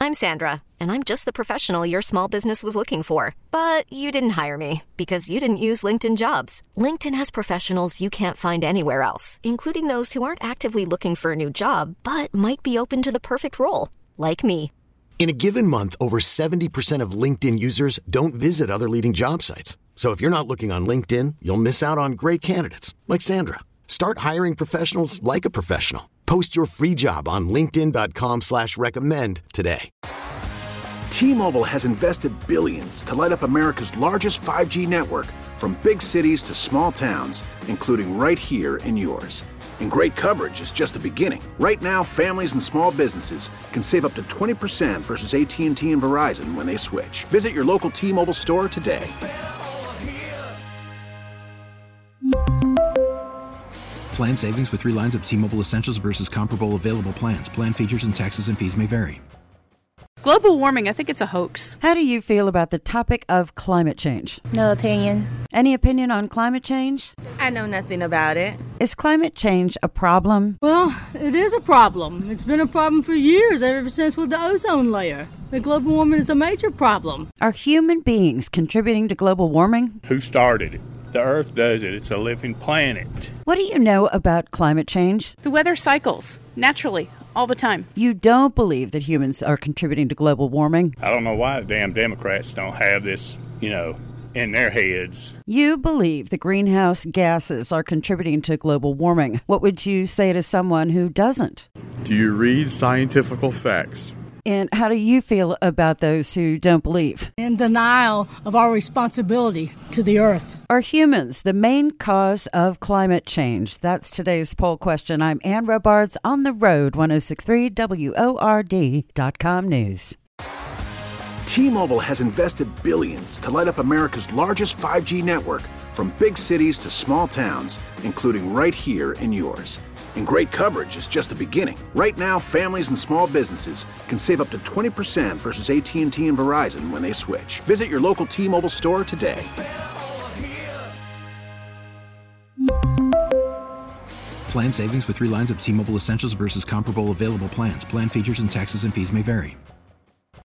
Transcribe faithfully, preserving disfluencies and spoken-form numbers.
I'm Sandra, and I'm just the professional your small business was looking for. But you didn't hire me because you didn't use LinkedIn Jobs. LinkedIn has professionals you can't find anywhere else, including those who aren't actively looking for a new job, but might be open to the perfect role, like me. In a given month, over seventy percent of LinkedIn users don't visit other leading job sites. So if you're not looking on LinkedIn, you'll miss out on great candidates like Sandra. Start hiring professionals like a professional. Post your free job on linkedin dot com slash recommend today. T-Mobile has invested billions to light up America's largest five G network, from big cities to small towns, including right here in yours. And great coverage is just the beginning. Right now, families and small businesses can save up to twenty percent versus A T and T and Verizon when they switch. Visit your local T-Mobile store today. Plan savings with three lines of T-Mobile Essentials versus comparable available plans. Plan features and taxes and fees may vary. Global warming, I think it's a hoax. How do you feel about the topic of climate change? No opinion. Any opinion on climate change? I know nothing about it. Is climate change a problem? Well, it is a problem. It's been a problem for years, ever since with the ozone layer. The global warming is a major problem. Are human beings contributing to global warming? Who started it? The Earth does it. It's a living planet. What do you know about climate change? The weather cycles, naturally, all the time. You don't believe that humans are contributing to global warming? I don't know why the damn Democrats don't have this, you know, in their heads. You believe the greenhouse gases are contributing to global warming. What would you say to someone who doesn't? Do you read scientific facts? And how do you feel about those who don't believe? In denial of our responsibility to the earth. Are humans the main cause of climate change? That's today's poll question. I'm Ann Robards on the road, ten sixty-three W O R D dot com news. T-Mobile has invested billions to light up America's largest five G network, from big cities to small towns, including right here in yours. And great coverage is just the beginning. Right now, families and small businesses can save up to twenty percent versus A T and T and Verizon when they switch. Visit your local T-Mobile store today. Plan savings with three lines of T-Mobile Essentials versus comparable available plans. Plan features and taxes and fees may vary.